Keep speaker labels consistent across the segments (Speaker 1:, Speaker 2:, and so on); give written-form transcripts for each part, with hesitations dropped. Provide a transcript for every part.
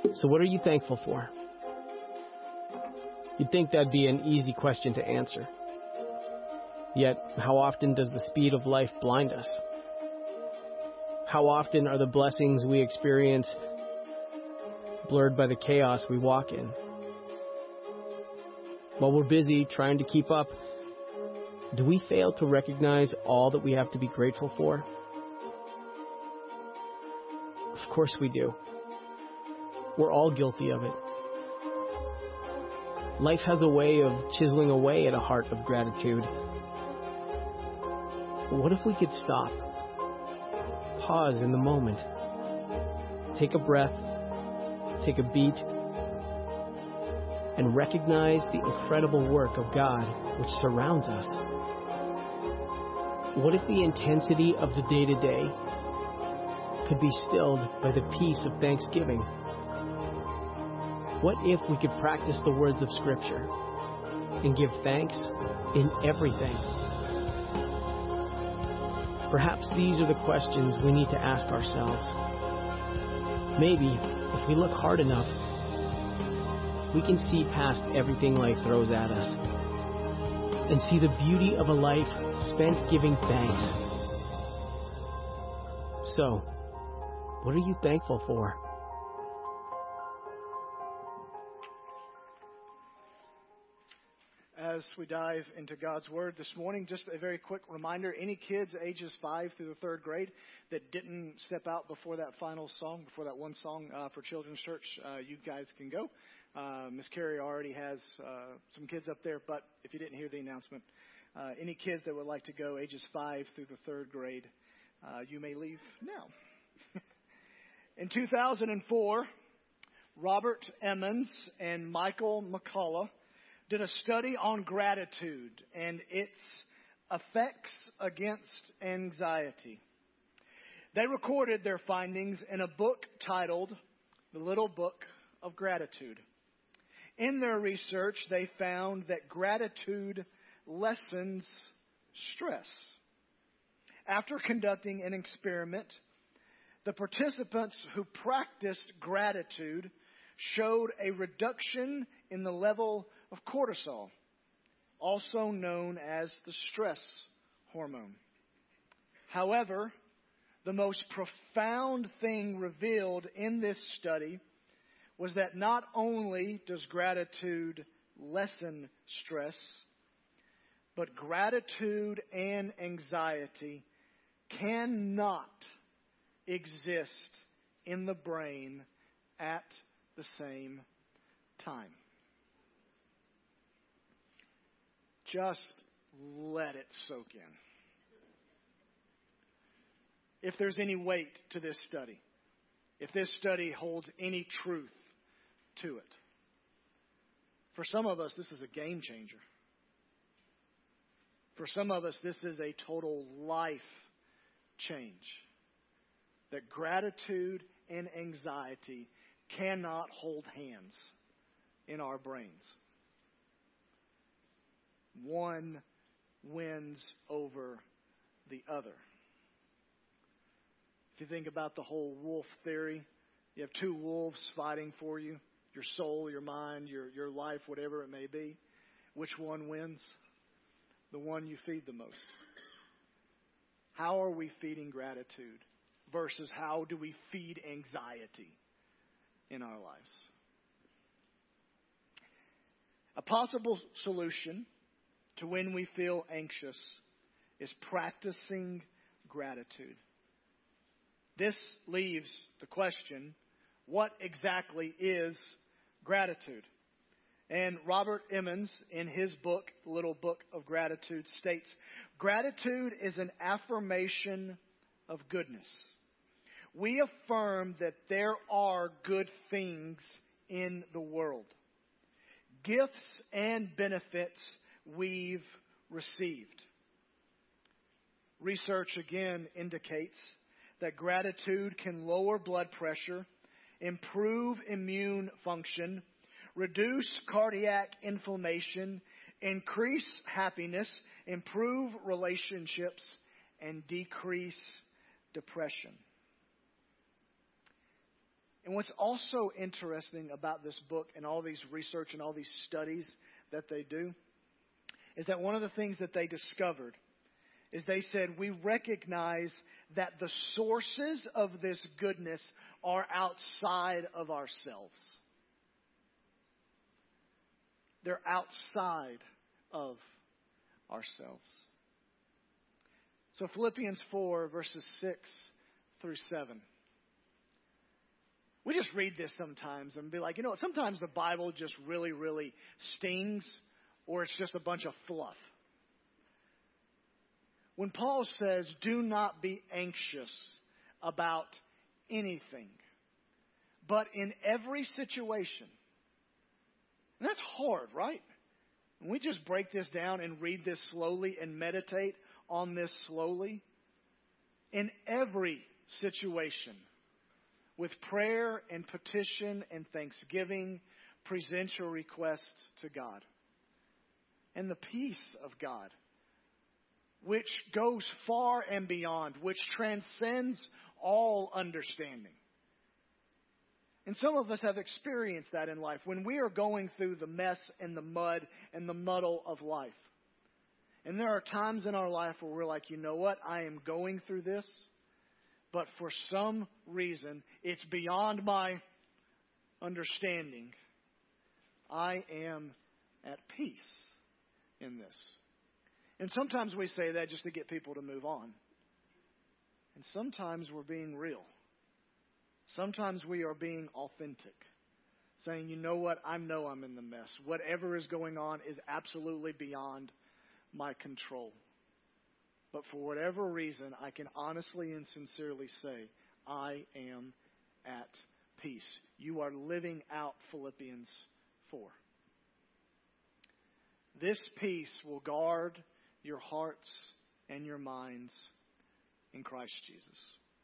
Speaker 1: So what are you thankful for? You'd think that'd be an easy question to answer. Yet, how often does the speed of life blind us? How often are the blessings we experience blurred by the chaos we walk in? While we're busy trying to keep up, do we fail to recognize all that we have to be grateful for? Of course we do. We're all guilty of it. Life has a way of chiseling away at a heart of gratitude. What if we could stop, pause in the moment, take a breath, take a beat, and recognize the incredible work of God which surrounds us? What if the intensity of the day-to-day could be stilled by the peace of thanksgiving? What if we could practice the words of Scripture and give thanks in everything? Perhaps these are the questions we need to ask ourselves. Maybe, if we look hard enough, we can see past everything life throws at us and see the beauty of a life spent giving thanks. So, what are you thankful for?
Speaker 2: As we dive into God's Word this morning, just a very quick reminder, any kids ages 5 through the 3rd grade that didn't step out before that final song, before that one song for Children's Church, you guys can go. Miss Carrie already has some kids up there, but if you didn't hear the announcement, any kids that would like to go ages 5 through the 3rd grade, you may leave now. In 2004, Robert Emmons and Michael McCullough did a study on gratitude and its effects against anxiety. They recorded their findings in a book titled The Little Book of Gratitude. In their research, they found that gratitude lessens stress. After conducting an experiment, the participants who practiced gratitude showed a reduction in the level of cortisol, also known as the stress hormone. However, the most profound thing revealed in this study was that not only does gratitude lessen stress, but gratitude and anxiety cannot exist in the brain at the same time. Just let it soak in. If there's any weight to this study, if this study holds any truth to it, for some of us, this is a game changer. For some of us, this is a total life change. That gratitude and anxiety cannot hold hands in our brains. One wins over the other. If you think about the whole wolf theory, you have two wolves fighting for you, your soul, your mind, your life, whatever it may be. Which one wins? The one you feed the most. How are we feeding gratitude versus how do we feed anxiety in our lives? A possible solution to when we feel anxious is practicing gratitude. This leaves the question, what exactly is gratitude? And Robert Emmons, in his book, The Little Book of Gratitude, states, gratitude is an affirmation of goodness. We affirm that there are good things in the world, gifts and benefits we've received. Research again indicates that gratitude can lower blood pressure, improve immune function, reduce cardiac inflammation, increase happiness, improve relationships, and decrease depression. And what's also interesting about this book and all these research and all these studies that they do is that one of the things that they discovered is they said, we recognize that the sources of this goodness are outside of ourselves. They're outside of ourselves. So Philippians 4, verses 6 through 7. We just read this sometimes and be like, you know what, sometimes the Bible just really, really stings, or it's just a bunch of fluff. When Paul says, do not be anxious about anything, but in every situation. And that's hard, right? When we just break this down and read this slowly and meditate on this slowly. In every situation, with prayer and petition and thanksgiving, present your requests to God. And the peace of God, which goes far and beyond, which transcends all understanding. And some of us have experienced that in life when we are going through the mess and the mud and the muddle of life. And there are times in our life where we're like, you know what, I am going through this, but for some reason, it's beyond my understanding. I am at peace in this. And sometimes we say that just to get people to move on. And sometimes we're being real. Sometimes we are being authentic. Saying, you know what, I know I'm in the mess. Whatever is going on is absolutely beyond my control. But for whatever reason, I can honestly and sincerely say, I am at peace. You are living out Philippians 4. This peace will guard your hearts and your minds in Christ Jesus.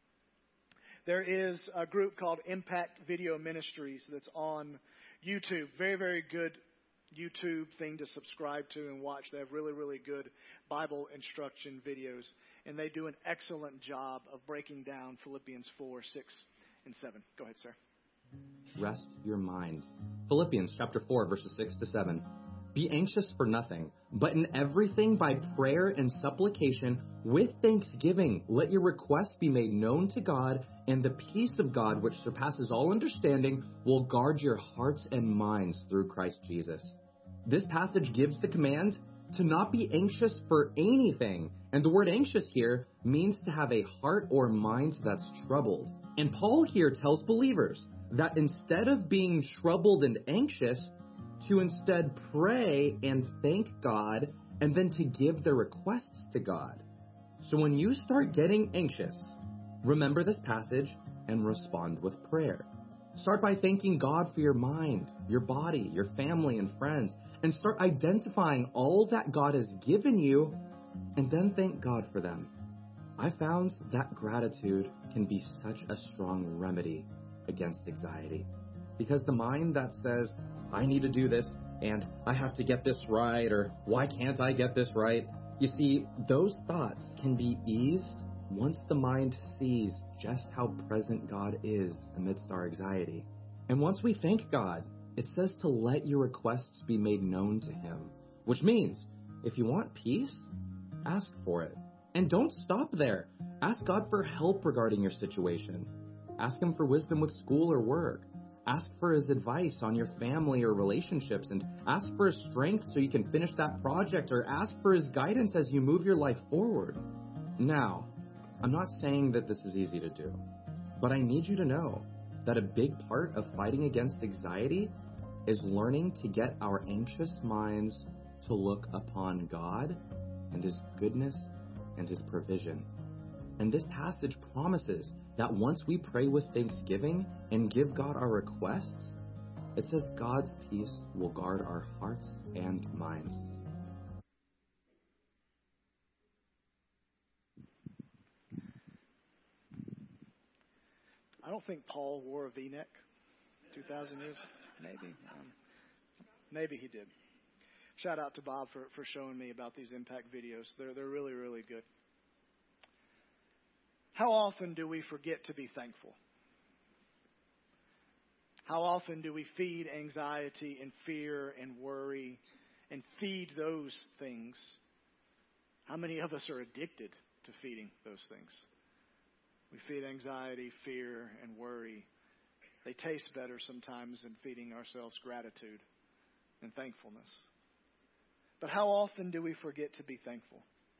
Speaker 2: There is a group called Impact Video Ministries that's on YouTube. Very, very good YouTube thing to subscribe to and watch. They have really, really good Bible instruction videos. And they do an excellent job of breaking down Philippians 4, 6, and 7. Go ahead, sir.
Speaker 3: Rest your mind. Philippians chapter 4, verses 6 to 7. Be anxious for nothing, but in everything by prayer and supplication with thanksgiving, let your requests be made known to God, and the peace of God, which surpasses all understanding, will guard your hearts and minds through Christ Jesus. This passage gives the command to not be anxious for anything. And the word anxious here means to have a heart or mind that's troubled. And Paul here tells believers that instead of being troubled and anxious, to instead pray and thank God, and then to give their requests to God. So when you start getting anxious, remember this passage and respond with prayer. Start by thanking God for your mind, your body, your family, and friends, and start identifying all that God has given you, and then thank God for them. I found that gratitude can be such a strong remedy against anxiety. Because the mind that says, I need to do this, and I have to get this right, or why can't I get this right? You see, those thoughts can be eased once the mind sees just how present God is amidst our anxiety. And once we thank God, it says to let your requests be made known to Him, which means if you want peace, ask for it. And don't stop there. Ask God for help regarding your situation. Ask Him for wisdom with school or work. Ask for His advice on your family or relationships, and ask for His strength so you can finish that project, or ask for His guidance as you move your life forward. Now, I'm not saying that this is easy to do, but I need you to know that a big part of fighting against anxiety is learning to get our anxious minds to look upon God and His goodness and His provision. And this passage promises that once we pray with thanksgiving and give God our requests, it says God's peace will guard our hearts and minds.
Speaker 2: I don't think Paul wore a V-neck 2,000 years. Maybe he did. Shout out to Bob for showing me about these impact videos. They're really, really good. How often do we forget to be thankful? How often do we feed anxiety and fear and worry and feed those things? How many of us are addicted to feeding those things? We feed anxiety, fear, and worry. They taste better sometimes than feeding ourselves gratitude and thankfulness. But how often do we forget to be thankful?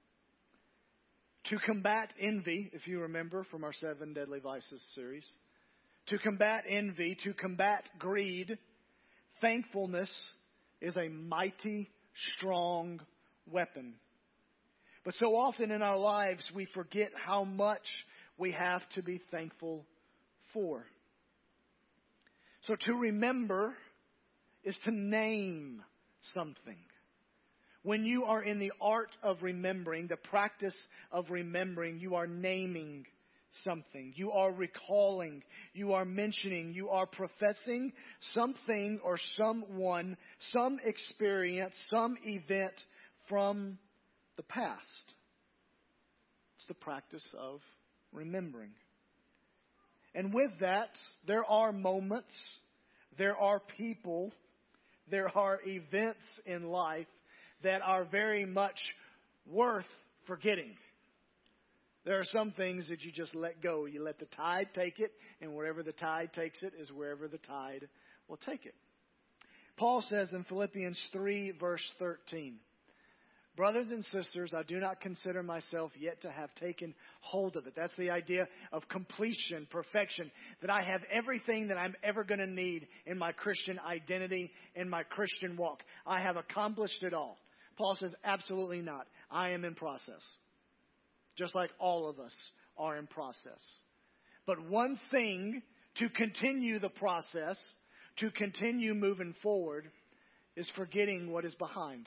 Speaker 2: To combat envy, if you remember from our 7 Deadly Vices series, to combat envy, to combat greed, thankfulness is a mighty, strong weapon. But so often in our lives, we forget how much we have to be thankful for. So to remember is to name something. When you are in the art of remembering, the practice of remembering, you are naming something. You are recalling. You are mentioning. You are professing something or someone, some experience, some event from the past. It's the practice of remembering. And with that, there are moments, there are people, there are events in life that are very much worth forgetting. There are some things that you just let go. You let the tide take it, and wherever the tide takes it is wherever the tide will take it. Paul says in Philippians 3, verse 13, "Brothers and sisters, I do not consider myself yet to have taken hold of it." That's the idea of completion, perfection, that I have everything that I'm ever going to need in my Christian identity, in my Christian walk. I have accomplished it all. Paul says, absolutely not. I am in process. Just like all of us are in process. But one thing to continue the process, to continue moving forward, is forgetting what is behind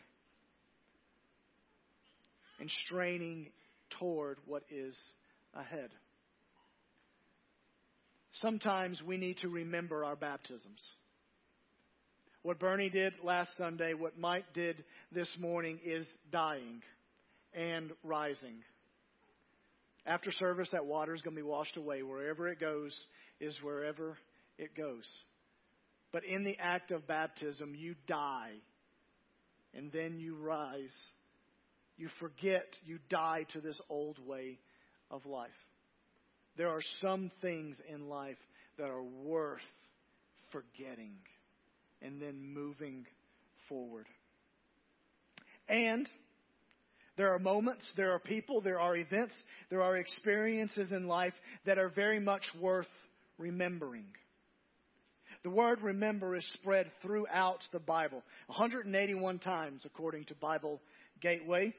Speaker 2: and straining toward what is ahead. Sometimes we need to remember our baptisms. What Bernie did last Sunday, what Mike did this morning, is dying and rising. After service, that water is going to be washed away. Wherever it goes is wherever it goes. But in the act of baptism, you die and then you rise. You forget, you die to this old way of life. There are some things in life that are worth forgetting and then moving forward. And there are moments, there are people, there are events, there are experiences in life that are very much worth remembering. The word remember is spread throughout the Bible. 181 times according to Bible Gateway.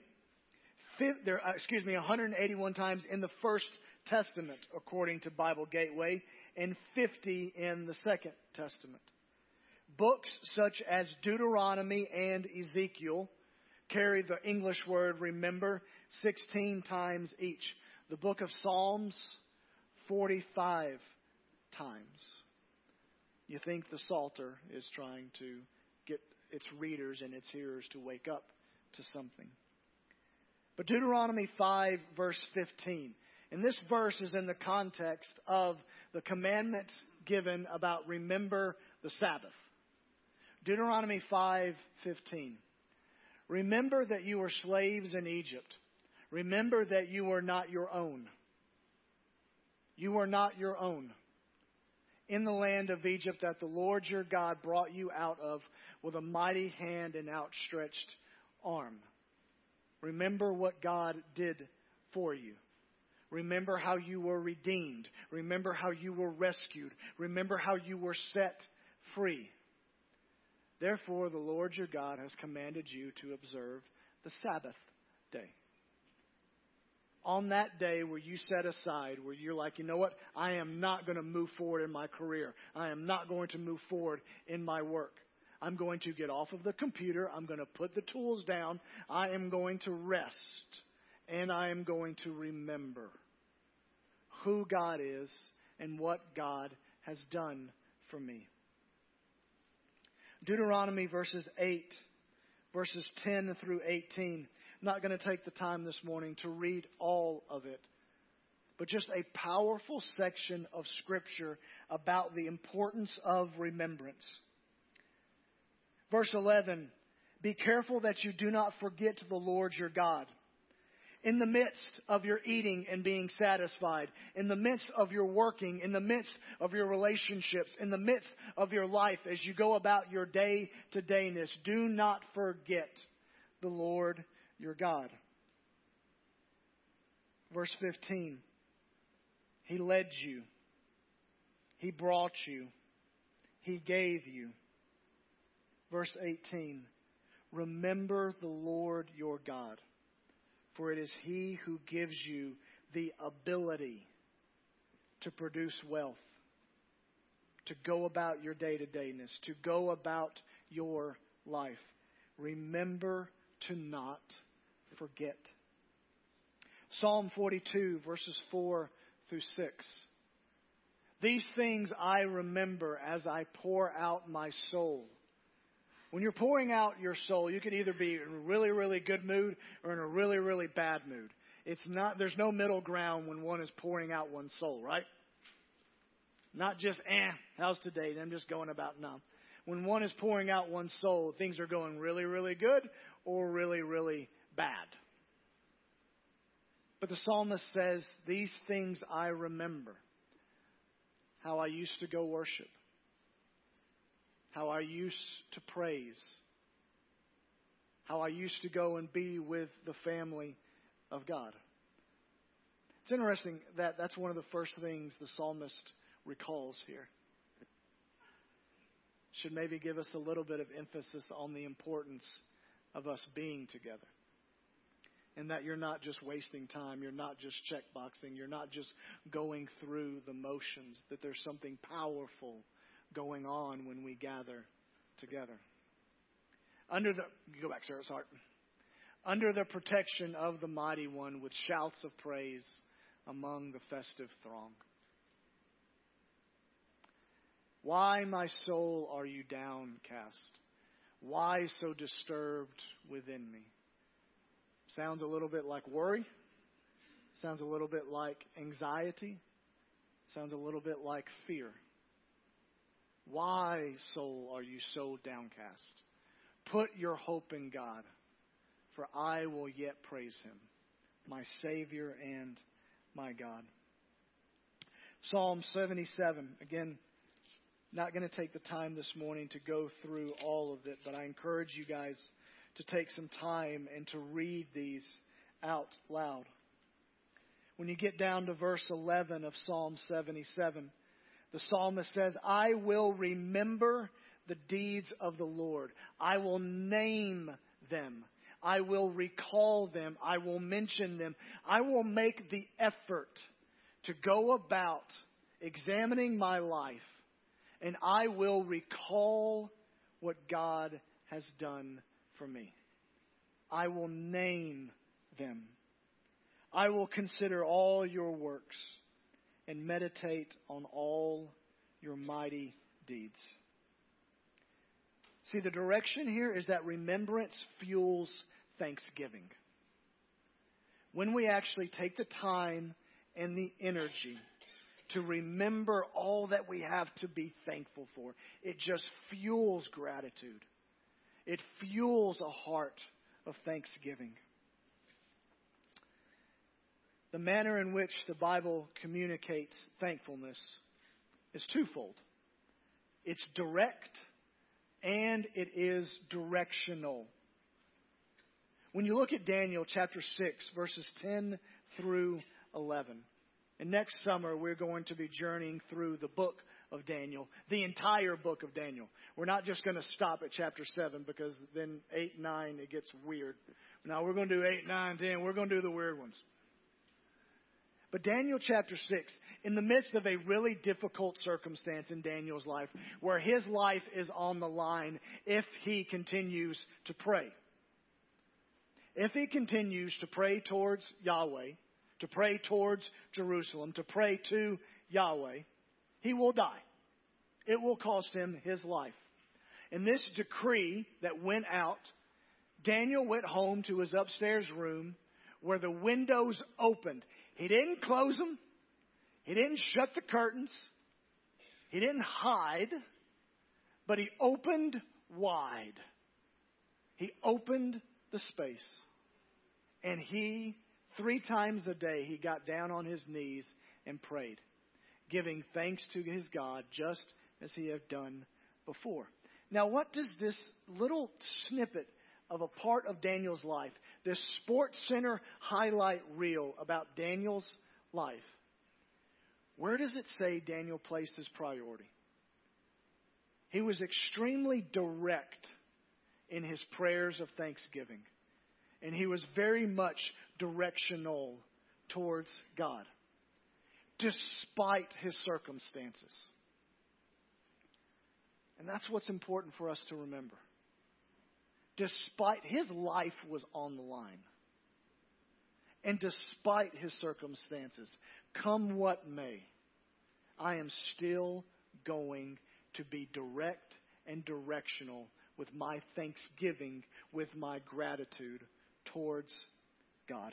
Speaker 2: 181 times in the First Testament according to Bible Gateway, and 50 in the Second Testament. Books such as Deuteronomy and Ezekiel carry the English word remember 16 times each. The book of Psalms, 45 times. You think the Psalter is trying to get its readers and its hearers to wake up to something. But Deuteronomy 5, verse 15. And this verse is in the context of the commandment given about remember the Sabbath. Deuteronomy 5:15. Remember that you were slaves in Egypt. Remember that you were not your own. You were not your own. In the land of Egypt that the Lord your God brought you out of with a mighty hand and outstretched arm. Remember what God did for you. Remember how you were redeemed. Remember how you were rescued. Remember how you were set free. Therefore, the Lord your God has commanded you to observe the Sabbath day. On that day where you set aside, where you're like, you know what? I am not going to move forward in my career. I am not going to move forward in my work. I'm going to get off of the computer. I'm going to put the tools down. I am going to rest. And I am going to remember who God is and what God has done for me. Deuteronomy verses 10 through 18. I'm not going to take the time this morning to read all of it. but just a powerful section of Scripture about the importance of remembrance. Verse 11, be careful that you do not forget the Lord your God. In the midst of your eating and being satisfied, in the midst of your working, in the midst of your relationships, in the midst of your life as you go about your day-to-dayness, do not forget the Lord your God. Verse 15, He led you, He brought you, He gave you. Verse 18, remember the Lord your God, for it is He who gives you the ability to produce wealth, to go about your day-to-dayness, to go about your life. Remember to not forget. Psalm 42, verses 4 through 6. These things I remember as I pour out my soul. When you're pouring out your soul, you can either be in a really, really good mood or in a really, really bad mood. There's no middle ground when one is pouring out one's soul, right? Not just, how's today? I'm just going about numb. When one is pouring out one's soul, things are going really, really good or really, really bad. But the psalmist says, these things I remember. How I used to go worship. How I used to praise. How I used to go and be with the family of God. It's interesting that that's one of the first things the psalmist recalls here. Should maybe give us a little bit of emphasis on the importance of us being together. And that you're not just wasting time, you're not just checkboxing, you're not just going through the motions, that there's something powerful going on when we gather together. Go back, Sarah, sorry. Under the protection of the Mighty One with shouts of praise among the festive throng. Why, my soul, are you downcast? Why so disturbed within me? Sounds a little bit like worry. Sounds a little bit like anxiety. Sounds a little bit like fear. Why, soul, are you so downcast? Put your hope in God, for I will yet praise Him, my Savior and my God. Psalm 77. Again, not going to take the time this morning to go through all of it, but I encourage you guys to take some time and to read these out loud. When you get down to verse 11 of Psalm 77, the psalmist says, I will remember the deeds of the Lord. I will name them. I will recall them. I will mention them. I will make the effort to go about examining my life, and I will recall what God has done for me. I will name them. I will consider all your works and meditate on all your mighty deeds. See, the direction here is that remembrance fuels thanksgiving. When we actually take the time and the energy to remember all that we have to be thankful for, it just fuels gratitude. It fuels a heart of thanksgiving. The manner in which the Bible communicates thankfulness is twofold. It's direct and it is directional. When you look at Daniel chapter 6, verses 10 through 11, and next summer we're going to be journeying through the book of Daniel, the entire book of Daniel. We're not just going to stop at chapter 7 because then 8, 9, it gets weird. Now we're going to do 8, 9, 10. We're going to do the weird ones. But Daniel chapter 6, in the midst of a really difficult circumstance in Daniel's life, where his life is on the line if he continues to pray. If he continues to pray towards Yahweh, to pray towards Jerusalem, to pray to Yahweh, he will die. It will cost him his life. In this decree that went out, Daniel went home to his upstairs room where the windows opened. He didn't close them. He didn't shut the curtains. He didn't hide. But he opened wide. He opened the space. And he, 3 times a day, he got down on his knees and prayed, giving thanks to his God just as he had done before. Now, what does this little snippet of a part of Daniel's life, this Sports Center highlight reel about Daniel's life, where does it say Daniel placed his priority? He was extremely direct in his prayers of thanksgiving. And he was very much directional towards God, despite his circumstances. And that's what's important for us to remember. Despite his life was on the line. And despite his circumstances, come what may, I am still going to be direct and directional with my thanksgiving, with my gratitude towards God.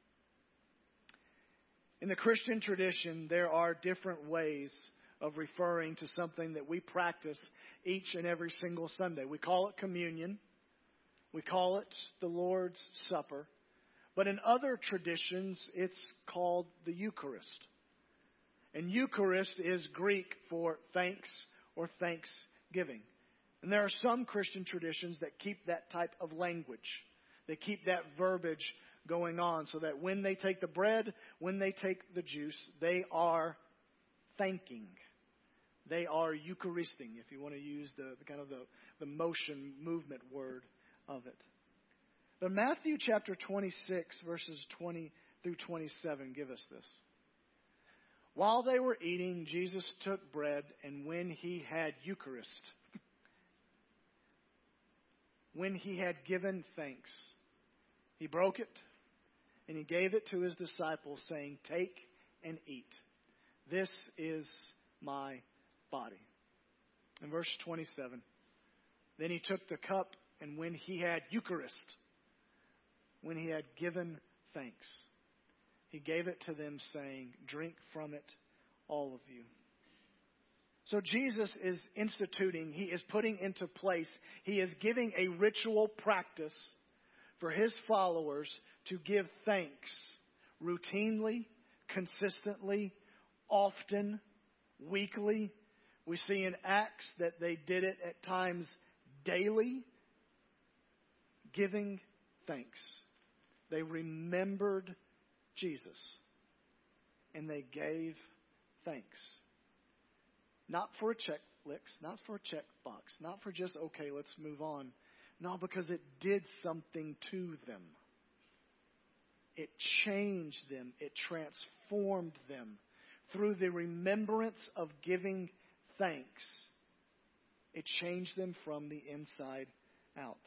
Speaker 2: In the Christian tradition, there are different ways of referring to something that we practice each and every single Sunday. We call it communion. We call it the Lord's Supper. But in other traditions, it's called the Eucharist. And Eucharist is Greek for thanks or thanksgiving. And there are some Christian traditions that keep that type of language. They keep that verbiage going on so that when they take the bread, when they take the juice, they are thanking. They are Eucharisting, if you want to use the kind of the motion, movement word of it. But Matthew chapter 26, verses 20 through 27 give us this. While they were eating, Jesus took bread, and when he had Eucharist, when he had given thanks, he broke it, and he gave it to his disciples, saying, "Take and eat. This is my body." In verse 27, then he took the cup, and when he had Eucharist, when he had given thanks, he gave it to them, saying, "Drink from it, all of you." So Jesus is instituting, he is putting into place, he is giving a ritual practice for his followers to give thanks routinely, consistently, often, weekly. We see in Acts that they did it at times daily, giving thanks. They remembered Jesus, and they gave thanks. Not for a checklist, not for a checkbox, not for just, okay, let's move on. No, because it did something to them. It changed them. It transformed them. Through the remembrance of giving thanks, it changed them from the inside out.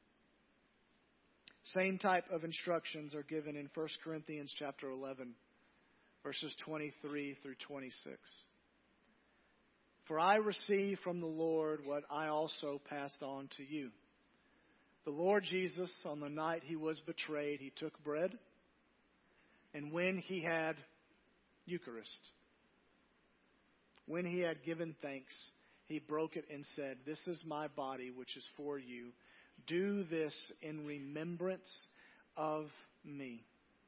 Speaker 2: Same type of instructions are given in 1 Corinthians chapter 11, verses 23 through 26. For I received from the Lord what I also passed on to you. The Lord Jesus, on the night he was betrayed, he took bread, and when he had Eucharist, when he had given thanks, he broke it and said, "This is my body, which is for you. Do this in remembrance of me."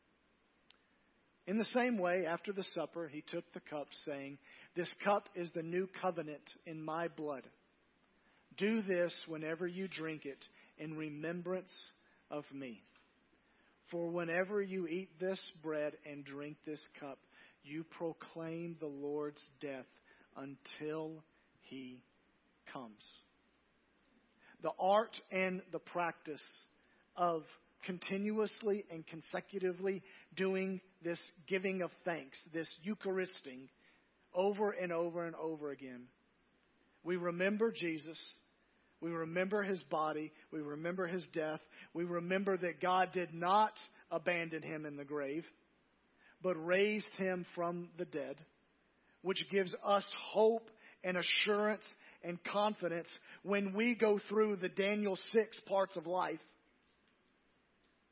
Speaker 2: In the same way, after the supper, he took the cup, saying, "This cup is the new covenant in my blood. Do this whenever you drink it in remembrance of me. For whenever you eat this bread and drink this cup, you proclaim the Lord's death until he comes." The art and the practice of continuously and consecutively doing this giving of thanks, this Eucharisting, over and over and over again. We remember Jesus. We remember his body. We remember his death. We remember that God did not abandon him in the grave, but raised him from the dead, which gives us hope and assurance and confidence when we go through the Daniel 6 parts of life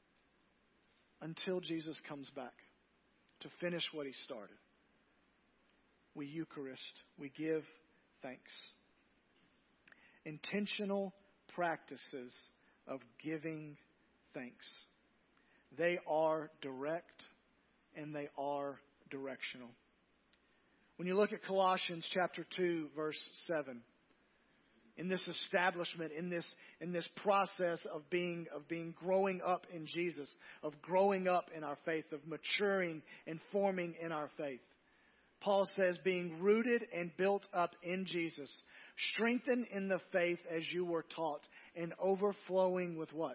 Speaker 2: until Jesus comes back to finish what he started. we Eucharist, we give thanks. Intentional practices of giving thanks. They are direct and they are directional. When you look at Colossians chapter 2, verse 7, in this establishment, in this process of being growing up in Jesus, of growing up in our faith, of maturing and forming in our faith, Paul says, being rooted and built up in Jesus, strengthened in the faith as you were taught, and overflowing with what?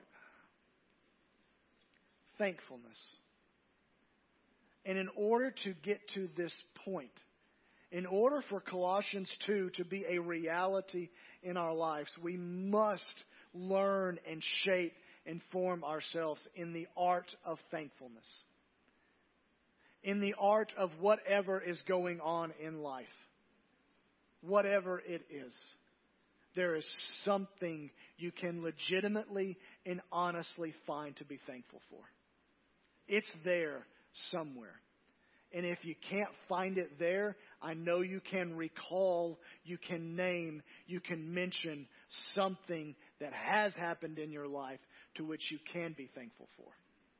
Speaker 2: Thankfulness. And in order to get to this point, in order for Colossians 2 to be a reality in our lives, we must learn and shape and form ourselves in the art of thankfulness. In the art of whatever is going on in life. Whatever it is. There is something you can legitimately and honestly find to be thankful for. It's there somewhere. And if you can't find it there, I know you can recall, you can name, you can mention something that has happened in your life to which you can be thankful for.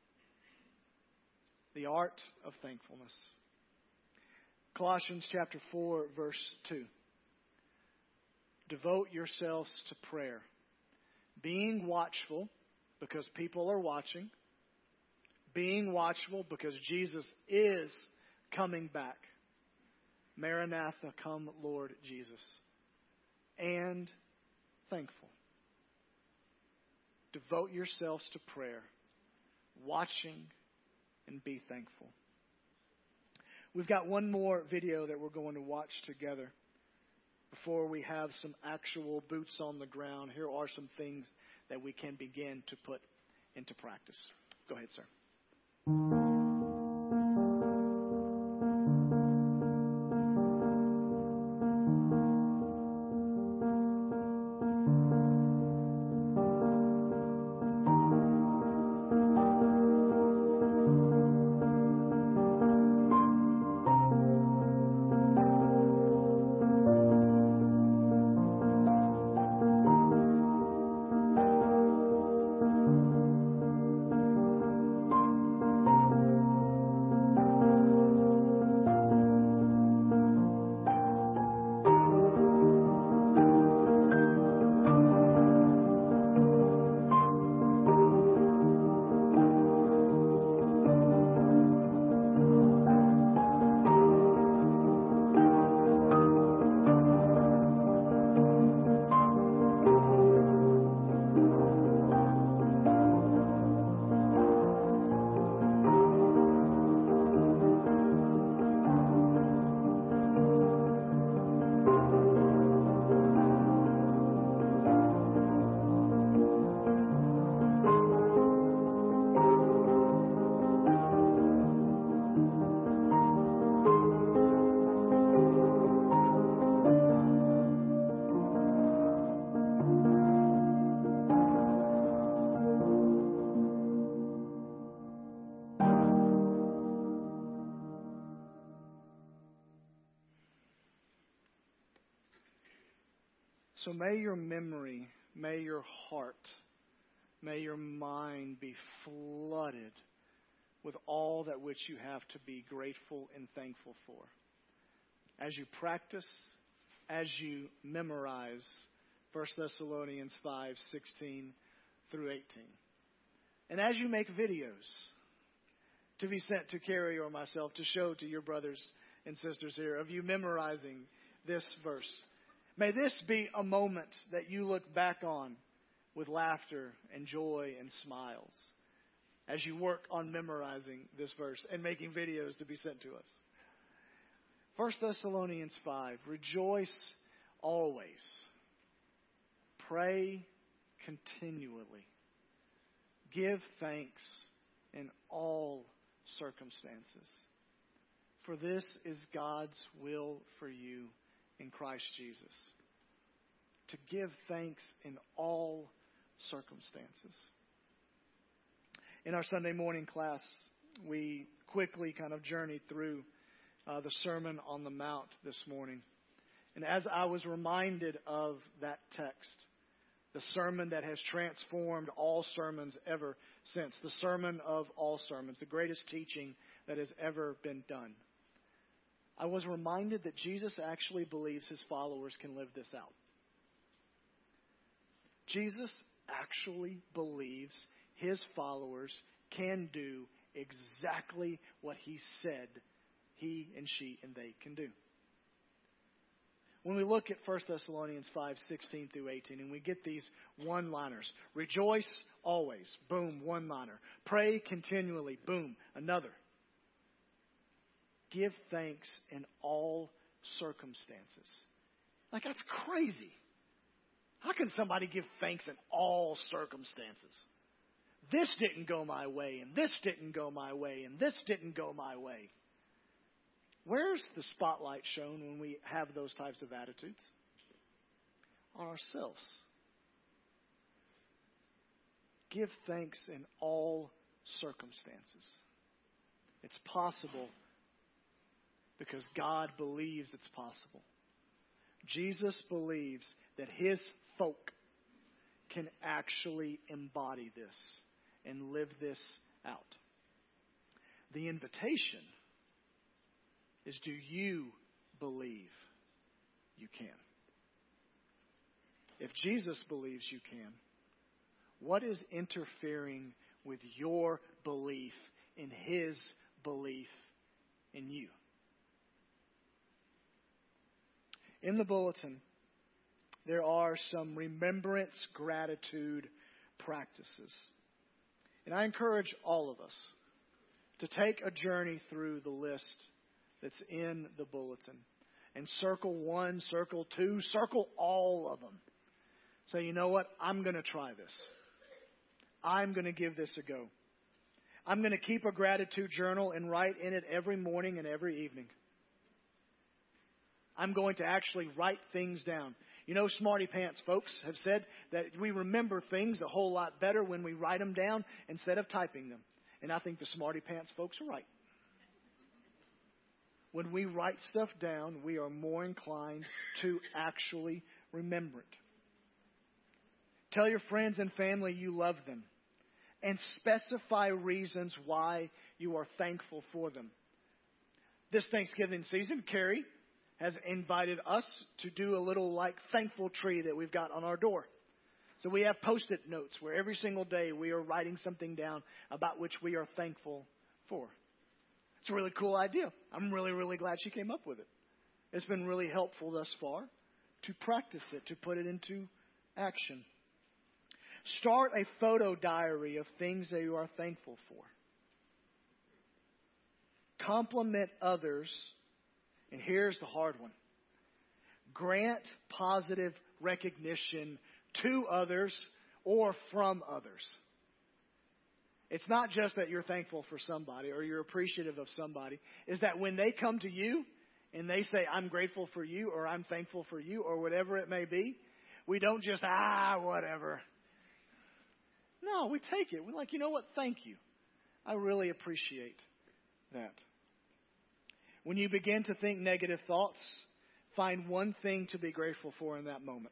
Speaker 2: The art of thankfulness. Colossians chapter 4, verse 2. Devote yourselves to prayer, being watchful because people are watching, being watchful because Jesus is coming back. Maranatha, come Lord Jesus. And thankful. Devote yourselves to prayer, watching, and be thankful. We've got one more video that we're going to watch together before we have some actual boots on the ground. Here are some things that we can begin to put into practice. Go ahead, sir. So may your memory, may your heart, may your mind be flooded with all that which you have to be grateful and thankful for. As you practice, as you memorize 1 Thessalonians 5:16 through 18. And as you make videos to be sent to Carrie or myself to show to your brothers and sisters here of you memorizing this verse. May this be a moment that you look back on with laughter and joy and smiles as you work on memorizing this verse and making videos to be sent to us. 1 Thessalonians 5, rejoice always. Pray continually. Give thanks in all circumstances. For this is God's will for you in Christ Jesus. To give thanks in all circumstances. In our Sunday morning class, we quickly kind of journeyed through the Sermon on the Mount this morning. And as I was reminded of that text, the sermon that has transformed all sermons ever since, the sermon of all sermons, the greatest teaching that has ever been done, I was reminded that Jesus actually believes his followers can live this out. Jesus actually believes his followers can do exactly what he said he and she and they can do. When we look at 1 Thessalonians 5:16 through 18, and we get these one-liners. Rejoice always. Boom, one-liner. Pray continually. Boom, another. Give thanks in all circumstances. Like, that's crazy. How can somebody give thanks in all circumstances? This didn't go my way, and this didn't go my way, and this didn't go my way. Where's the spotlight shown when we have those types of attitudes? On ourselves. Give thanks in all circumstances. It's possible because God believes it's possible. Jesus believes that his folk can actually embody this and live this out. The invitation is, do you believe you can? If Jesus believes you can, what is interfering with your belief in his belief in you? In the bulletin, there are some remembrance gratitude practices. And I encourage all of us to take a journey through the list that's in the bulletin. And circle 1, circle 2, circle all of them. Say, you know what? I'm going to try this. I'm going to give this a go. I'm going to keep a gratitude journal and write in it every morning and every evening. I'm going to actually write things down. You know, Smarty Pants folks have said that we remember things a whole lot better when we write them down instead of typing them. And I think the Smarty Pants folks are right. When we write stuff down, we are more inclined to actually remember it. Tell your friends and family you love them. And specify reasons why you are thankful for them. This Thanksgiving season, Carrie has invited us to do a little like thankful tree that we've got on our door. So we have Post-it notes where every single day we are writing something down about which we are thankful for. It's a really cool idea. I'm really, really glad she came up with it. It's been really helpful thus far to practice it, to put it into action. Start a photo diary of things that you are thankful for. Compliment others. And here's the hard one. Grant positive recognition to others or from others. It's not just that you're thankful for somebody or you're appreciative of somebody. It's that when they come to you and they say, I'm grateful for you or I'm thankful for you or whatever it may be, we don't just, whatever. No, we take it. We're like, you know what? Thank you. I really appreciate that. When you begin to think negative thoughts, find one thing to be grateful for in that moment.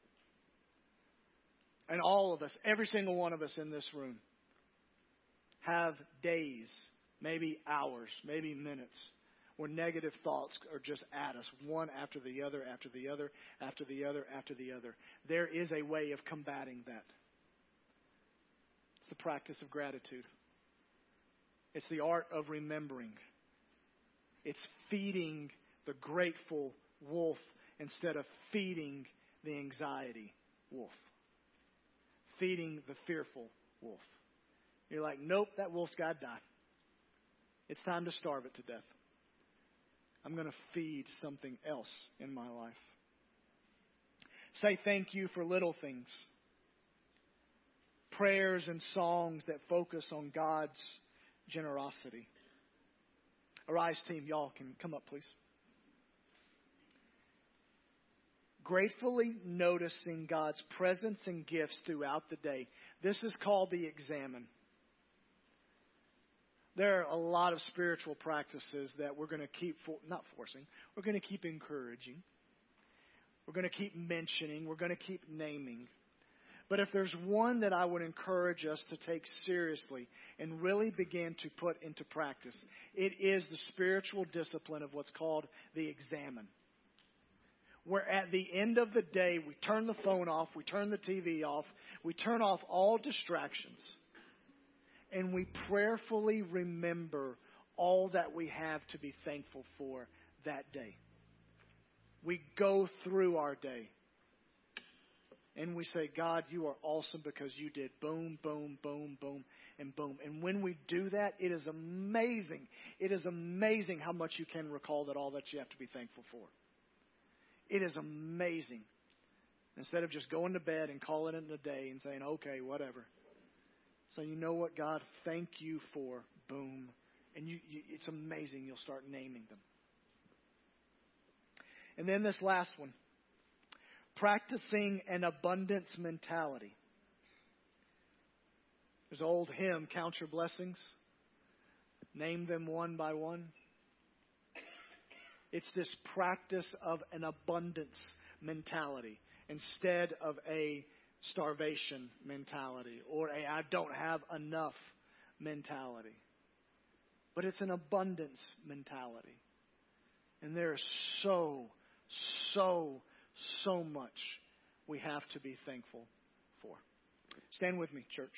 Speaker 2: And all of us, every single one of us in this room, have days, maybe hours, maybe minutes, where negative thoughts are just at us, one after the other, after the other, after the other, after the other. There is a way of combating that. It's the practice of gratitude. It's the art of remembering. It's feeding the grateful wolf instead of feeding the anxiety wolf. Feeding the fearful wolf. You're like, nope, that wolf's got to die. It's time to starve it to death. I'm going to feed something else in my life. Say thank you for little things. Prayers and songs that focus on God's generosity. Arise team, y'all can come up, please. Gratefully noticing God's presence and gifts throughout the day. This is called the examine. There are a lot of spiritual practices that we're going to keep, not forcing, we're going to keep encouraging. We're going to keep mentioning. We're going to keep naming. But if there's one that I would encourage us to take seriously and really begin to put into practice, it is the spiritual discipline of what's called the examine. Where at the end of the day, we turn the phone off, we turn the TV off, we turn off all distractions, and we prayerfully remember all that we have to be thankful for that day. We go through our day and we say, God, you are awesome because you did boom, boom, boom, boom, and boom. And when we do that, it is amazing. It is amazing how much you can recall that all that you have to be thankful for. It is amazing. Instead of just going to bed and calling it a day and saying, okay, whatever. So you know what, God, thank you for boom. And it's amazing. You'll start naming them. And then this last one, practicing an abundance mentality. There's an old hymn, Count Your Blessings. Name them one by one. It's this practice of an abundance mentality instead of a starvation mentality or a I don't have enough mentality. But it's an abundance mentality. And there's so much we have to be thankful for. Stand with me, church.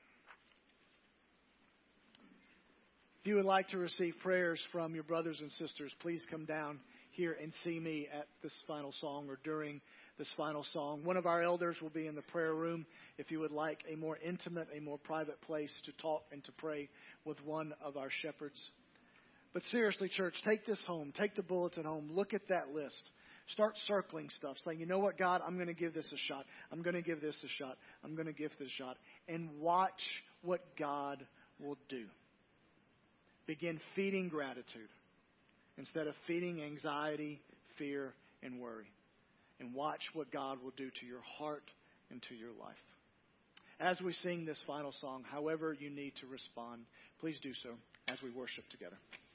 Speaker 2: If you would like to receive prayers from your brothers and sisters, please come down here and see me at this final song or during this final song. One of our elders will be in the prayer room if you would like a more intimate, a more private place to talk and to pray with one of our shepherds. But seriously, church, take this home. Take the bulletin home. Look at that list. Start circling stuff, saying, you know what, God, I'm going to give this a shot. I'm going to give this a shot. I'm going to give this a shot. And watch what God will do. Begin feeding gratitude instead of feeding anxiety, fear, and worry. And watch what God will do to your heart and to your life. As we sing this final song, however you need to respond, please do so as we worship together.